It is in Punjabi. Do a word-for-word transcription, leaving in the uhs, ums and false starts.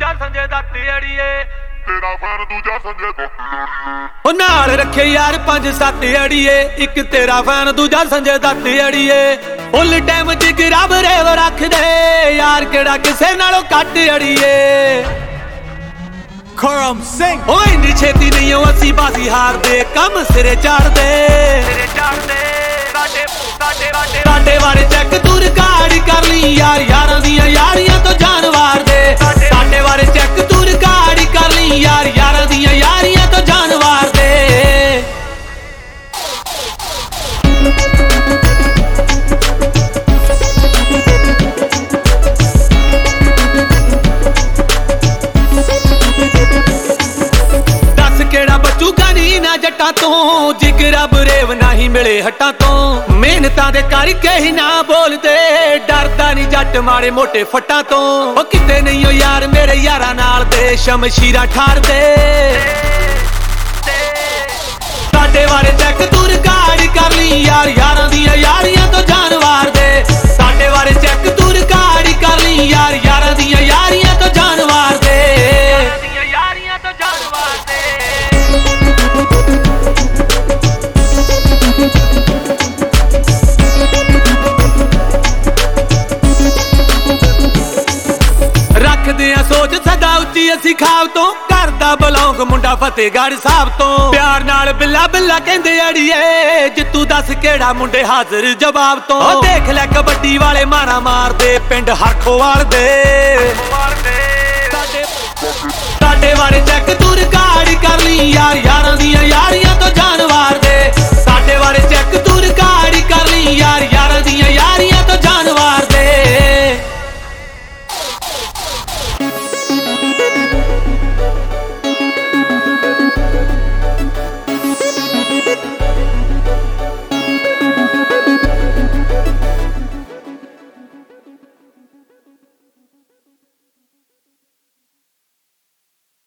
ਦੂਜਾ ਸੰਜੇ ਦੱਤ ਅੜੀਏ ਤੇਰਾ ਫੈਨ ਦੂਜਾ ਸੰਜੇ ਦੱਤ ਅੜੀਏ ਉਹ ਨਾਲ ਰੱਖੇ ਯਾਰ ਪੰਜ ਸੱਤ ਅੜੀਏ ਇੱਕ ਤੇਰਾ ਫੈਨ ਦੂਜਾ ਸੰਜੇ ਦੱਤ ਅੜੀਏ ਫੁੱਲ ਟਾਈਮ ਜਿਗਰਾ ਬਰੇਵ ਰੱਖਦੇ ਯਾਰ ਕਿਹੜਾ ਕਿਸੇ ਨਾਲੋਂ ਘੱਟ ਅੜੀਏ Karam Singh ਓਏ ਇੰਨੀ ਛੇਤੀ ਨਹੀਂ ਓ ਅਸੀਂ ਬਾਜ਼ੀ ਹਾਰਦੇ ਕੰਮ ਸਿਰੇ ਚੜਦੇ ਸਿਰੇ ਚੜਦੇ ਸਾਡੇ ਸਾਡੇ ਸਾਡੇ ਸਾਡੇ ਬਾਰੇ ਚੈੱਕ ਤੂੰ ਰਿਕਾਰਡ ਕਰ ਲਈ ਯਾਰ ਯਾਰਾਂ ਦੀਆਂ ਯਾਰੀਆਂ ਤੋਂ ਜਾਨ ਵਾਰਦੇ ਸਾਡੇ ਬਾਰੇ ਚੈੱਕ ਤੂੰ ਰਿਕਾਰਡ ਕਰ ਲਈ ਯਾਰ ਯਾਰਾਂ ਦੀਆਂ ਯਾਰੀਆਂ ਤੋਂ ਜਾਨ ਵਾਰਦੇ ਜੱਟਾਂ ਤੋਂ ਜਿਗਰਾ ਬਰੇਵ ਨਹੀਂ ਮਿਲੇ ਹੱਟਾਂ ਤੋਂ ਮਿਹਨਤਾਂ ਦੇ ਕਰਕੇ ਹੀ ਨਾ ਬੋਲਦੇ ਡਰਦਾ ਨਹੀਂ ਜੱਟ ਮਾੜੇ ਮੋਟੇ ਫੱਟਾਂ ਤੋਂ ਉਹ ਕਿਤੇ ਨਹੀਂ ਓ ਯਾਰ ਮੇਰੇ ਯਾਰਾਂ ਨਾਲ ਦੇ ਸ਼ਮਸ਼ੀਰਾਂ ਠਾਰਦੇ ਸਾਡੇ ਬਾਰੇ ਚੈੱਕ ਤੂੰ ਰਿਕਾਰਡ ਕਰ ਲਈ ਯਾਰ ਯਾਰਾਂ ਦੀਆਂ ਯਾਰੀਆਂ ਤੋਂ ਜਾਨ ਵਾਰਦੇ ਸਾਡੇ ਬਾਰੇ ਚੈੱਕ ਤੂੰ ਰਿਕਾਰਡ ਕਰ ਲਈ ਯਾਰ ਯਾਰਾਂ ਦੀਆਂ ਯਾਰੀਆਂ ਤੋਂ ਜਾਨ ਵਾਰਦੇ ਯਾਰਾਂ ਦੀਆਂ ਯਾਰੀਆਂ ਤੋਂ ਜਾਨ ਵਾਰਦੇ ਰੱਖਦੇ ਆ ਸੋਚ ਸਦਾ ਉੱਚੀ ਅਸੀਂ ਖਾਬ ਤੋਂ ਕਰਦਾ ਬਲੌਂਗ ਮੁੰਡਾ ਫਤਿਹਗੜ੍ਹ ਸਾਹਿਬ ਤੋਂ ਪਿਆਰ ਨਾਲ ਬਿੱਲਾ ਬਿੱਲਾ ਕਹਿੰਦੇ ਅੜੀਏ ਜਿੱਤੂ ਦੱਸ ਕਿਹੜਾ ਮੁੰਡੇ ਹਾਜ਼ਰ ਜਵਾਬ ਤੋਂ ਉਹ ਦੇਖ ਲੈ ਕਬੱਡੀ ਵਾਲੇ ਮਾਰਾ ਮਾਰਦੇ ਪਿੰਡ ਹਰਖੋਵਾਲ ਦੇ ਸਾਡੇ ਬਾਰੇ ਚੈੱਕ ਤੂੰ ਰਿਕਾਰਡ ਕਰ ਲਈ ਯਾਰ